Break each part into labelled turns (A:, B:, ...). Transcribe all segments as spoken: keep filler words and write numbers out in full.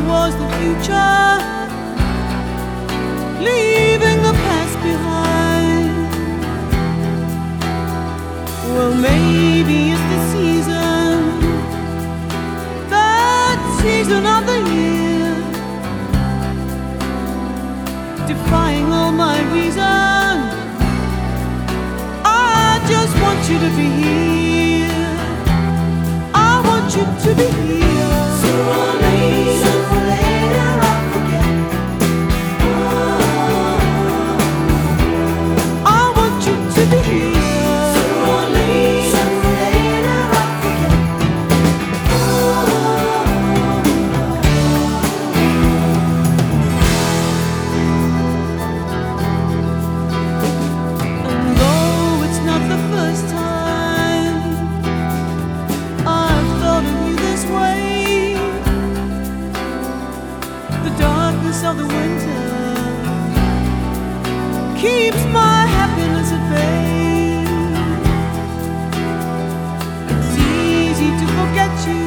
A: towards the future, leaving the past behind. Well, maybe it's the season, that season of the year, defying all my reason. I just want you to be here. I want you to be here. Sooner or later, sooner or later I'll forget. Oh, I want you to be here. Sooner or later, sooner or later I'll forget. And though it's not the first time I've thought of you this way, the darkness of the winter keeps my happiness at bay. It's easy to forget you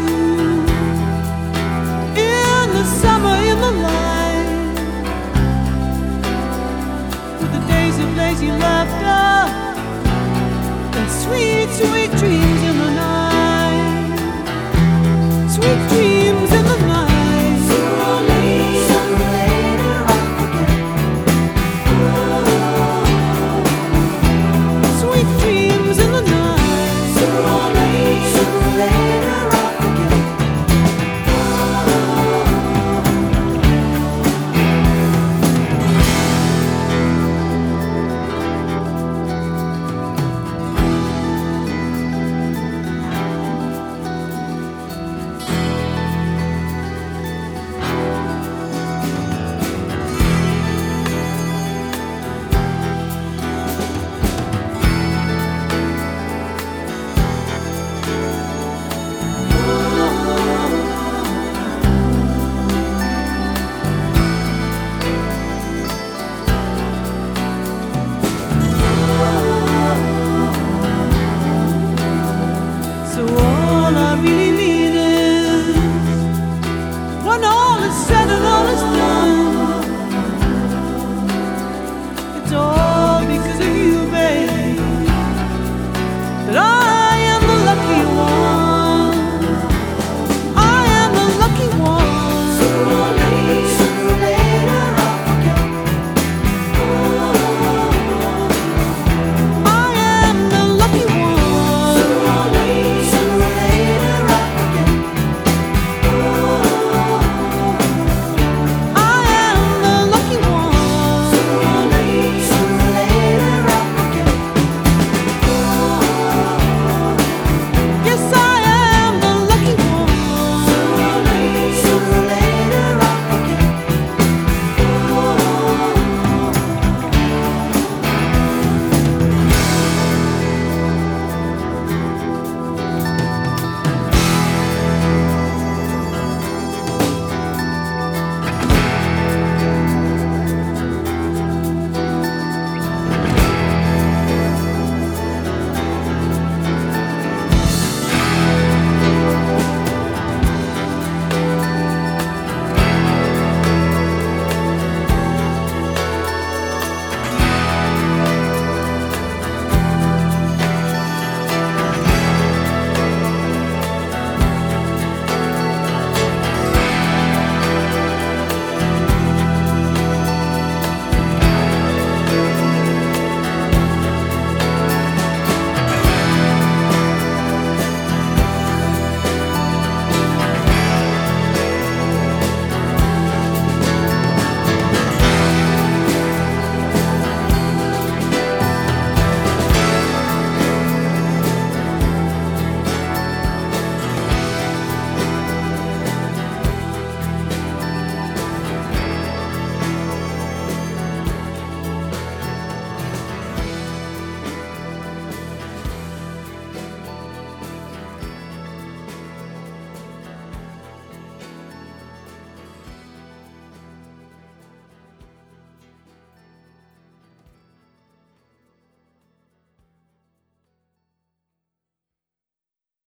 A: in the summer, in the light, with the days of lazy laughter and sweet, sweet dreams in the night. Sweet dreams.